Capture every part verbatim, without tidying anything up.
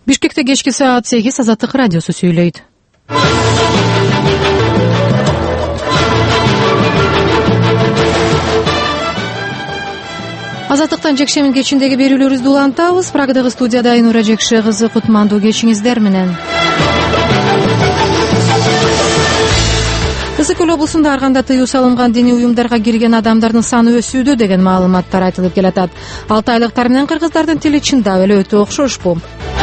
Бишкекте кечки саат сегиз Азаттык радиосу сүйлөйт. Азаттыктан жекшемин кечиндеги берүүлөрүбүздү улантабыз. Прагадагы студияда Айнура Жекше кызы кутмандуу кечиңиздер менен. Ысык көл облусунда ар кандай тыюу салынган диний уюмдарга кирген адамдардын саны өсүүдө деген маалыматтар айтылып келатат. Алты айлыктар менен кыргыздардын тили чындап эле өтө окшошпу?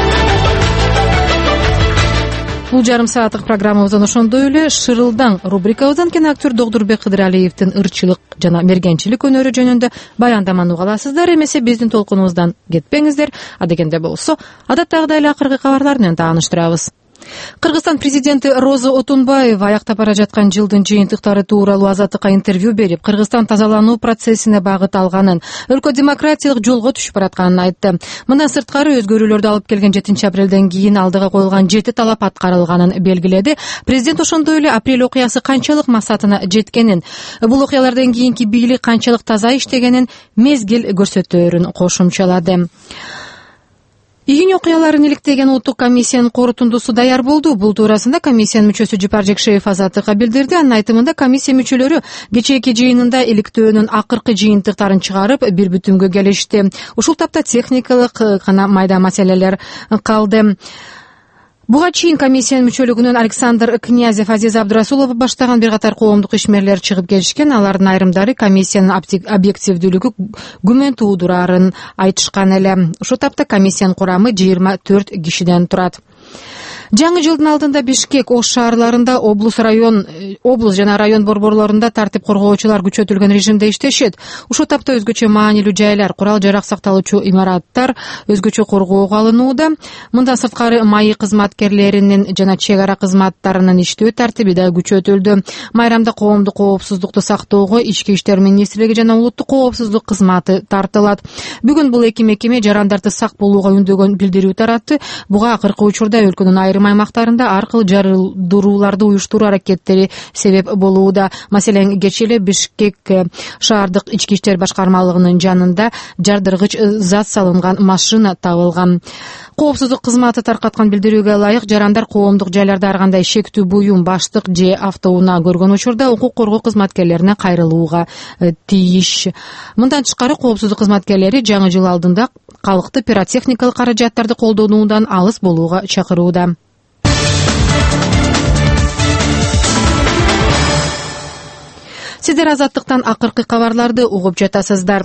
Бул жарым сааттык программабыздан ошондой эле Шырылдаң рубрикабыздан киноактер Догдурбек Кыдыралиевдин ырчылык жана мергенчилик өнөрү жөнүндө баяндаманы угаласыздар. Эмесе биздин толкунубуздан кетпеңиздер. Адегенде болсо, адаттагыдай эле акыркы кабарлар менен тааныштырабыз. Кыргызстан президенти Роза Отунбаева аяктап бара жаткан жылдын жыйынтыктары тууралуу Азаттыкка интервью берип, Кыргызстан тазалануу процессине багыт алганын, өлкө демократиялык жолго түшүп баратканын айтты. Мындан сырткары өзгөрүүлөрдү алып келген жетинчи апрелден кийин алдыга коюлган жети талап аткарылганын белгиледи. Президент ошондой эле апрель окуясы канчалык максатына жеткенин, бул окуялардан кийинки бийлик канчалык таза иштегенин мезгил көрсөтөөрүн кошумчалады. Июнь окуяларын иликтеген улуттук комиссиянын корутундусу даяр болду. Бул туурасында комиссиянын мүчөсү Жипар Жекшеев Азаттыкка билдирди. Анын айтымында комиссия мүчөлөрү кечээки жыйынында иликтөөнүн акыркы жыйынтыктарын чыгарып, бир бүтүмгө келишти. Ушул тапта техникалык гана майда маселелер калды. Буга чейин комиссиянын мүчөлүгүнөн Александр Князев, Азиз Абдурасулов баштаган бир катар коомдук ишмерлер чыгып келишкен. Алардын айрымдары комиссиянын объективдүүлүгү күмөн туудурарын айтышкан эле. Ушул тапта комиссиянын курамы жыйырма төрт кишиден турат. Жаңы жылдын алдында Бишкек, Ош шаарларында облус район, облус жана район борборлорунда тартип коргоочулар күчөтүлгөн режимде иштешет. Ушул тапта өзгөчө маанилүү жайлар, курал-жарак сакталуучу имараттар өзгөчө коргоого алынууда. Мындан сырткары маи кызматкерлеринин жана чек ара кызматтарынын иштөө тартиби да күчөтүлдү. Майрамда коомдук коопсуздукту сактоого Ички иштер министрлиги жана улуттук коопсуздук кызматы тартылат. Бүгүн бул эки мекеме жарандарды сак болууга үндөгөн билдирүү таратты. Буга акыркы учурда өлкөнүн айрым аймактарында аркылуу жарылдырууларды уюштуруу аракеттери себеп болууда. Маселен, кечээ эле Бишкек шаардык ички иштер башкармалыгынын жанында жардыргыч зат салынган машина табылган. Коопсуздук кызматы таркаткан билдирүүгө ылайык, жарандар коомдук жайларда ар кандай шектүү буюм, баштык же автоунаа көргөн учурда укук коргоо кызматкерлерине кайрылууга тийиш. Мындан тышкары, коопсуздук кызматкерлери жаңы жыл алдында калкты пиротехникалык каражаттарды колдонуудан алыс болууга чакырууда. Сиздер Азаттыктан акыркы кабарларды угуп жатасыздар.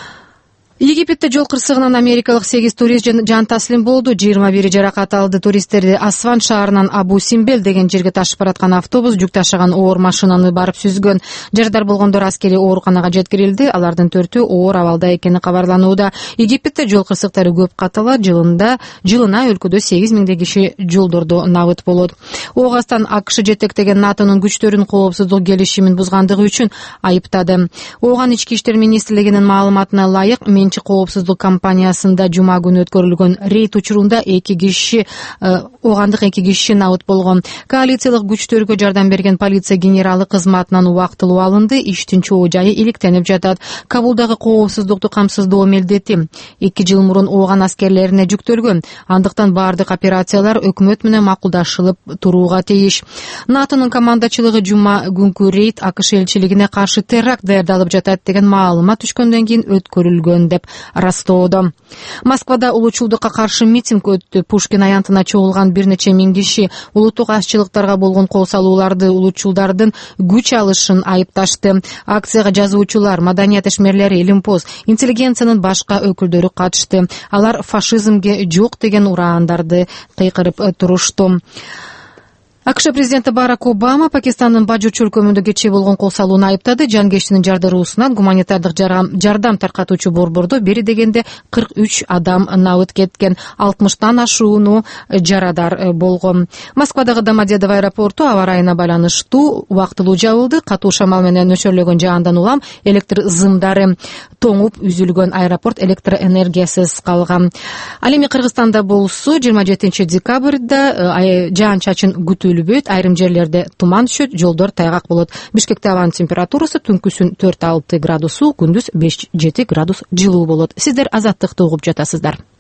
Египетте жол кырсыгынан америкалык сегиз турист жан таслим болду. жыйырма бири жаракат алды. Туристтерди Асван шаарынан Абу Симбел деген жерге ташып бараткан автобус жүк ташыган оор машинаны барып сүзгөн. Жарадар болгондор аскерий ооруканага жеткирилди. Алардын төртөө оор абалда экени кабарланууда. Египетте жол кырсыктары көп каталат. Жылында жылына өлкөдө сегиз миңдей киши жолдордо набыт болот. Оогастан АКШ жетектеген НАТОнун күчтөрүн коопсуздук келишимин бузгандыгы үчүн айыптады. Ооган ички иштер министрлигинин маалыматына ылайык, коопсуздук компаниясында жума күнү өткөрүлгөн рейд учурунда эки киши, оогандык эки киши набыт болгон. Коалициялык күчтөргө жардам берген полиция генералы кызматынан убактылуу алынды. Иштин чоо жайы иликтенип жатат. Кабулдагы коопсуздукту камсыздоо милдети эки жыл мурун ооган аскерлерине жүктөлгөн. Андыктан баардык операциялар өкмөт менен макулдашылып турууга тийиш. НАТОнун командачылыгы жума күнкү рейд АКШ элчилигине каршы теракт даярдалып жатат деген маалымат түшкөндөн кийин өткөрүлгөн деп растоодо. Москвада улуучулдукка каршы митинг өттү. Пушкин аянтына чогулган бир нече миң киши улуттук азчылыктарга болгон кол салууларды улуучулдардын күч алышын айыпташты. Акцияга жазуучулар, маданият ишмерлери, илимпоз, интеллигенциянын башка өкүлдөрү катышты. Алар фашизмге жок деген ураандарды кыйкырып турушту. АКШ президенти Барак Обама Пакистандын Бажуч өлкөмүндө кечээ болгон кол салууну айыптады. Жангештинин жардыруусунан гуманитардык жардам таркатуучу борбордо бери дегенде кырк үч адам набыт кеткен, алтымыштан ашууну жарадар болгон. Москвадагы Домодедово аэропорту аба ырайына байланыштуу убактылуу жабылды. Катуу шамал менен нөшөрлөгөн жаандан улам электр зымдары тоңуп үзүлгөн. Аэропорт электр энергиясыз калган. Ал эми Кыргызстанда болсо жыйырма жетинчи декабрда жаан-чачын күтүлөт. Айрым жерлерде туман түшөт, жолдор тайгак болот. Бишкекте абанын температурасы түнкүсүн төрт алты градусу, күндүз беш жети градус жылуу болот. Сиздер Азаттыкты угуп жатасыздар.